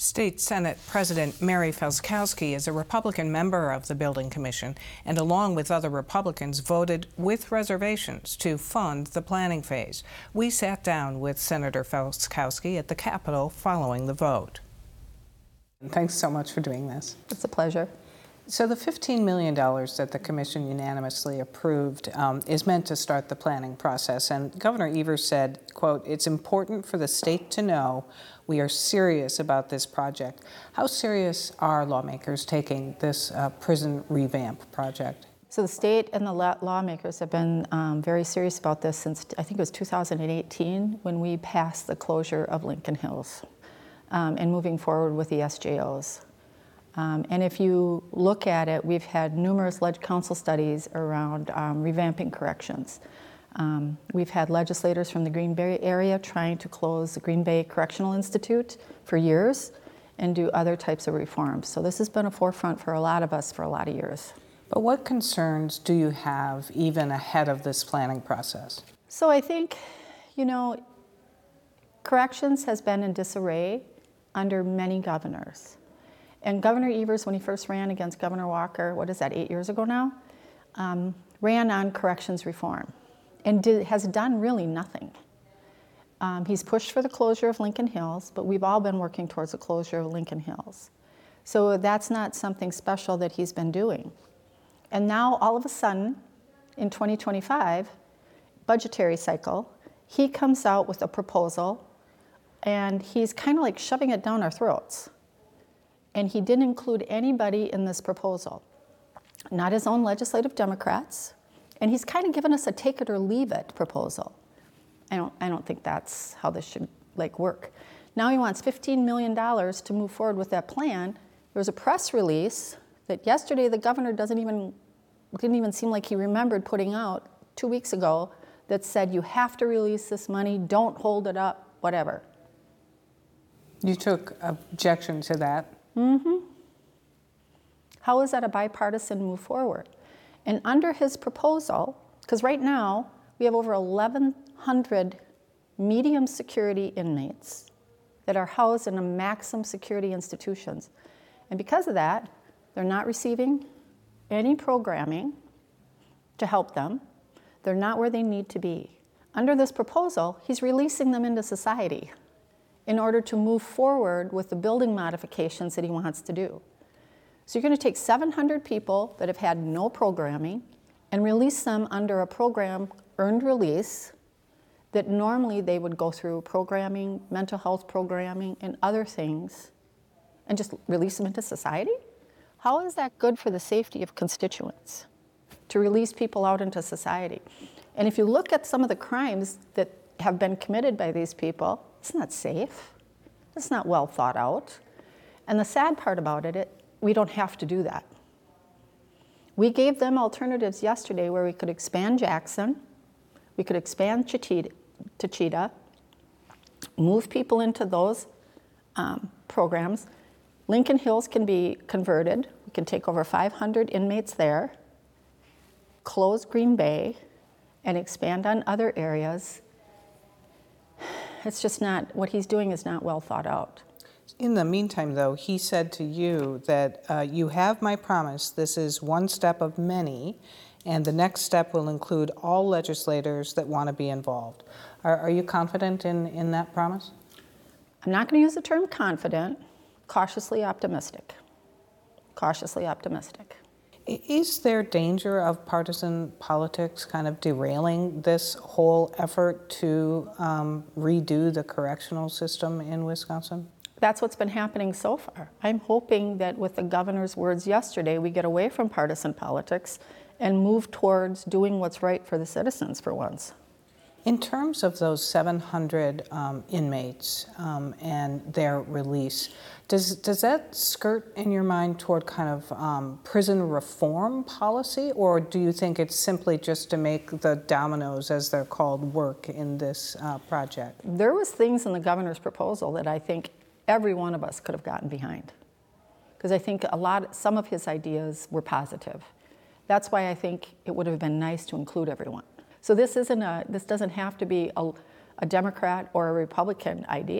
State Senate President Mary Felzkowski is a Republican member of the Building Commission and, along with other Republicans, voted with reservations to fund the planning phase. We sat down with Senator Felzkowski at the Capitol following the vote. Thanks so much for doing this. It's a pleasure. So the $15 million that the Commission unanimously approved is meant to start the planning process. And Governor Evers said, quote, "It's important for the state to know we are serious about this project." How serious are lawmakers taking this prison revamp project? So the state and the lawmakers have been very serious about this since, I think it was 2018, when we passed the closure of Lincoln Hills and moving forward with the SJOs. And if you look at it, we've had numerous council studies around revamping corrections. We've had legislators from the Green Bay area trying to close the Green Bay Correctional Institute for years and do other types of reforms. So this has been a forefront for a lot of us for a lot of years. But what concerns do you have even ahead of this planning process? So I think, corrections has been in disarray under many governors. And Governor Evers, when he first ran against Governor Walker, 8 years ago now, ran on corrections reform and has done really nothing. He's pushed for the closure of Lincoln Hills, but we've all been working towards the closure of Lincoln Hills. So that's not something special that he's been doing. And now, all of a sudden, in 2025, budgetary cycle, he comes out with a proposal, and he's kind of like shoving it down our throats. And he didn't include anybody in this proposal, not his own legislative Democrats. And he's kind of given us a take it or leave it proposal. I don't think that's how this should work. Now he wants $15 million to move forward with that plan. There was a press release that yesterday the governor didn't even seem like he remembered putting out 2 weeks ago that said you have to release this money, don't hold it up, whatever. You took objection to that. Mm-hmm. How is that a bipartisan move forward? And under his proposal, because right now we have over 1,100 medium security inmates that are housed in a maximum security institutions. And because of that, they're not receiving any programming to help them. They're not where they need to be. Under this proposal, he's releasing them into society in order to move forward with the building modifications that he wants to do. So you're going to take 700 people that have had no programming and release them under a program, earned release, that normally they would go through programming, mental health programming, and other things, and just release them into society? How is that good for the safety of constituents, to release people out into society? And if you look at some of the crimes that have been committed by these people, it's not safe. It's not well thought out. And the sad part about it, we don't have to do that. We gave them alternatives yesterday where we could expand Jackson, we could expand Cheetah, move people into those programs. Lincoln Hills can be converted. We can take over 500 inmates there, close Green Bay, and expand on other areas. It's just not, what he's doing is not well thought out. In the meantime, though, he said to you that you have my promise. This is one step of many, and the next step will include all legislators that want to be involved. Are you confident in that promise? I'm not going to use the term confident, cautiously optimistic. Cautiously optimistic. Is there danger of partisan politics kind of derailing this whole effort to redo the correctional system in Wisconsin? That's what's been happening so far. I'm hoping that with the governor's words yesterday, we get away from partisan politics and move towards doing what's right for the citizens for once. In terms of those 700 inmates and their release, does that skirt in your mind toward kind of prison reform policy, or do you think it's simply just to make the dominoes, as they're called, work in this project? There was things in the governor's proposal that I think every one of us could have gotten behind, because I think some of his ideas were positive. That's why I think it would have been nice to include everyone. So this doesn't have to be a Democrat or a Republican idea.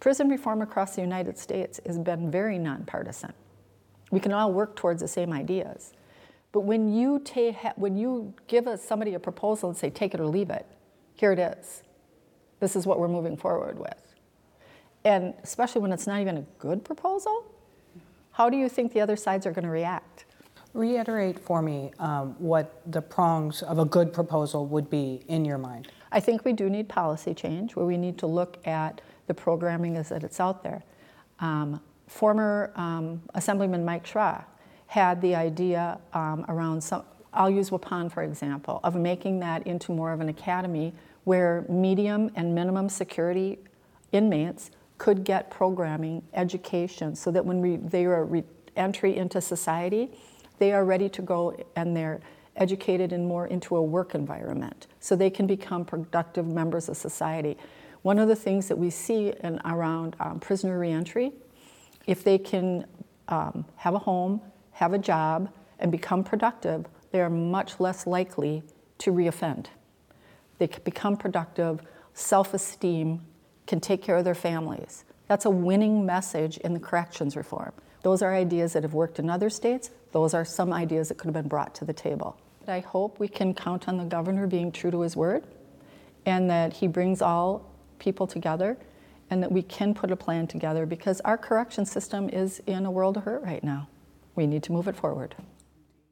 Prison reform across the United States has been very nonpartisan. We can all work towards the same ideas. But when you give somebody a proposal and say, take it or leave it, here it is. This is what we're moving forward with. And especially when it's not even a good proposal, how do you think the other sides are going to react? Reiterate for me what the prongs of a good proposal would be in your mind. I think we do need policy change, where we need to look at the programming as that it's out there. Former Assemblyman Mike Schra had the idea around I'll use Waupun for example, of making that into more of an academy where medium and minimum security inmates could get programming, education, so that when they are entry into society, they are ready to go and they're educated in more into a work environment, so they can become productive members of society. One of the things that we see around prisoner reentry, if they can have a home, have a job, and become productive, they are much less likely to reoffend. They can become productive, self-esteem, can take care of their families. That's a winning message in the corrections reform. Those are ideas that have worked in other states. Those are some ideas that could have been brought to the table. I hope we can count on the governor being true to his word, and that he brings all people together, and that we can put a plan together, because our correction system is in a world of hurt right now. We need to move it forward.